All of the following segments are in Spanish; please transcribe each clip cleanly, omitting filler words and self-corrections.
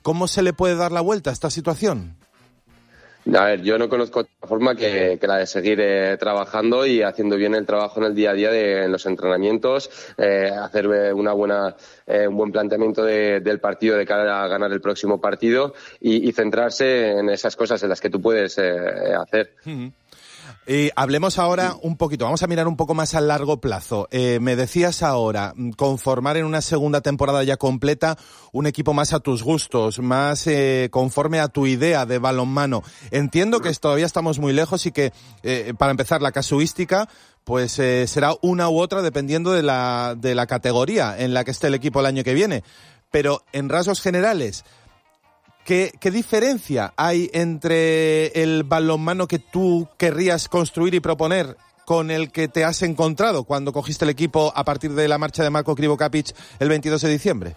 ¿Cómo se le puede dar la vuelta a esta situación? A ver, yo no conozco otra forma que la de seguir trabajando y haciendo bien el trabajo en el día a día en los entrenamientos, hacer un buen planteamiento del partido de cara a ganar el próximo partido y centrarse en esas cosas en las que tú puedes hacer. Uh-huh. Hablemos ahora un poquito, vamos a mirar un poco más a largo plazo. Me decías ahora, conformar en una segunda temporada ya completa un equipo más a tus gustos, más conforme a tu idea de balonmano. Entiendo que todavía estamos muy lejos y que, para empezar, la casuística pues será una u otra dependiendo de la categoría en la que esté el equipo el año que viene. Pero en rasgos generales, ¿qué diferencia hay entre el balonmano que tú querrías construir y proponer con el que te has encontrado cuando cogiste el equipo a partir de la marcha de Marko Krivokapic el 22 de diciembre?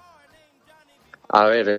A ver,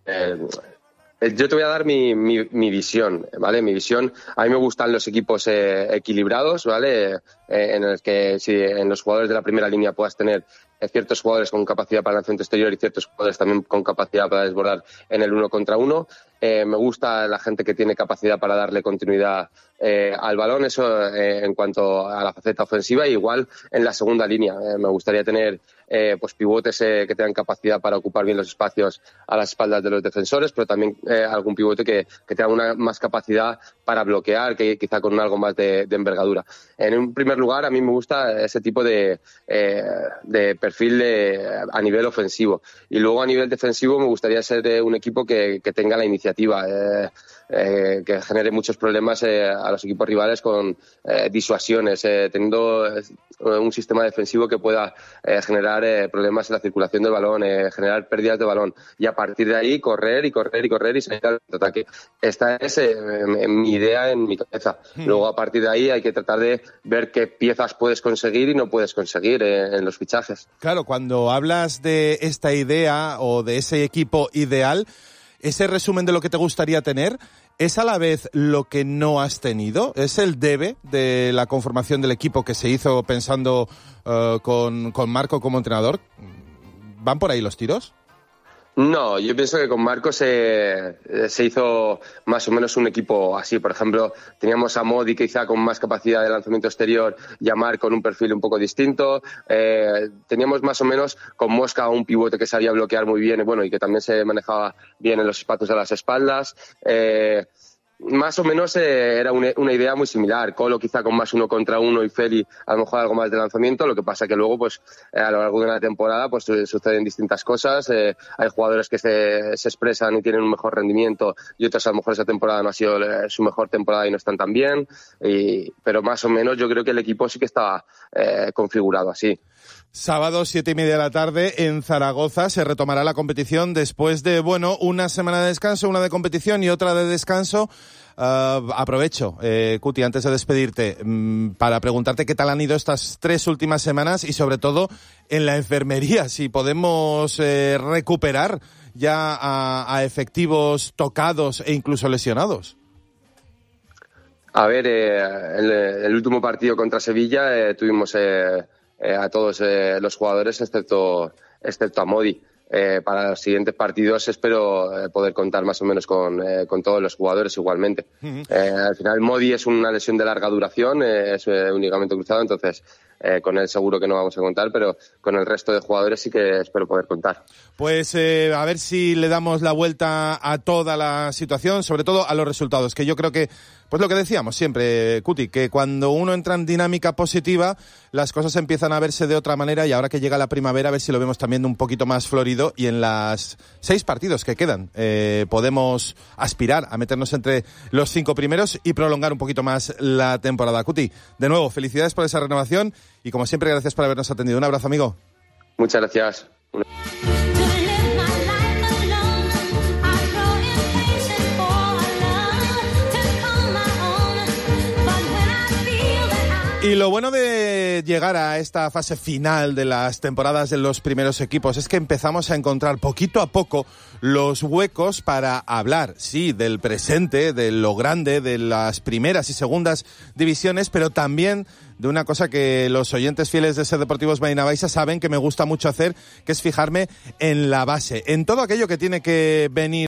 yo te voy a dar mi visión, ¿vale? Mi visión, a mí me gustan los equipos equilibrados, ¿vale? En el que si en los jugadores de la primera línea puedas tener ciertos jugadores con capacidad para el lanzamiento exterior y ciertos jugadores también con capacidad para desbordar en el 1 contra 1. Me gusta la gente que tiene capacidad para darle continuidad al balón, eso en cuanto a la faceta ofensiva, y igual en la segunda línea. Me gustaría tener pues pivotes que tengan capacidad para ocupar bien los espacios a las espaldas de los defensores, pero también algún pivote que tenga una más capacidad para bloquear, que quizá con algo más de envergadura. En un primer lugar, a mí me gusta ese tipo de perfil a nivel ofensivo, y luego a nivel defensivo me gustaría ser un equipo que tenga la iniciativa, que genere muchos problemas a los equipos rivales con disuasiones, teniendo un sistema defensivo que pueda generar problemas en la circulación del balón, generar pérdidas de balón, y a partir de ahí correr y salir al ataque. Esta es mi idea en mi cabeza. Luego, a partir de ahí, hay que tratar de ver qué piezas puedes conseguir y no puedes conseguir en los fichajes. Claro, cuando hablas de esta idea o de ese equipo ideal, ese resumen de lo que te gustaría tener, ¿es a la vez lo que no has tenido? ¿Es el debe de la conformación del equipo que se hizo pensando con Marko como entrenador? ¿Van por ahí los tiros? No, yo pienso que con Marko se hizo más o menos un equipo así. Por ejemplo, teníamos a Modi quizá con más capacidad de lanzamiento exterior y a Marko con un perfil un poco distinto. Teníamos más o menos con Mosca un pivote que sabía bloquear muy bien y que también se manejaba bien en los espacios a las espaldas. Más o menos era una idea muy similar. Colo quizá con más 1 contra 1 y Feli a lo mejor algo más de lanzamiento. Lo que pasa que luego a lo largo de una temporada suceden distintas cosas. Hay jugadores que se expresan y tienen un mejor rendimiento, y otros a lo mejor esa temporada no ha sido su mejor temporada y no están tan bien. Pero más o menos yo creo que el equipo sí que está configurado así. Sábado, 7:30 de la tarde, en Zaragoza, se retomará la competición después de, una semana de descanso, una de competición y otra de descanso. Aprovecho, Cuti, antes de despedirte, para preguntarte qué tal han ido estas 3 últimas semanas y, sobre todo, en la enfermería, si podemos recuperar ya a efectivos tocados e incluso lesionados. A ver, el último partido contra Sevilla tuvimos a todos los jugadores excepto a Modi. Para los siguientes partidos espero poder contar más o menos con todos los jugadores igualmente. Uh-huh. Al final Modi es una lesión de larga duración, es un ligamento cruzado, entonces con él seguro que no vamos a contar, pero con el resto de jugadores sí que espero poder contar. Pues a ver si le damos la vuelta a toda la situación, sobre todo a los resultados, que yo creo que, pues lo que decíamos siempre, Cuti, que cuando uno entra en dinámica positiva, las cosas empiezan a verse de otra manera, y ahora que llega la primavera, a ver si lo vemos también un poquito más florido, y en las 6 partidos que quedan podemos aspirar a meternos entre los 5 primeros y prolongar un poquito más la temporada. Cuti, de nuevo, felicidades por esa renovación y, como siempre, gracias por habernos atendido. Un abrazo, amigo. Muchas gracias. Y lo bueno de llegar a esta fase final de las temporadas de los primeros equipos es que empezamos a encontrar poquito a poco los huecos para hablar, sí, del presente, de lo grande, de las primeras y segundas divisiones, pero también de una cosa que los oyentes fieles de Ser Deportivos Marina Baixa saben que me gusta mucho hacer, que es fijarme en la base, en todo aquello que tiene que venir